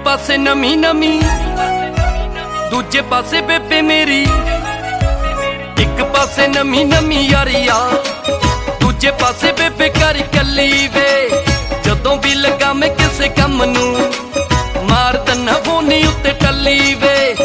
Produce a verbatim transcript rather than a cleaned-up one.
पासे नमी नमी दूजे पासे बेबे मेरी, एक पासे नमी नमी यारिया दूजे पासे बेबे कर कली वे। जदों भी लगा मैं किसे कम नूं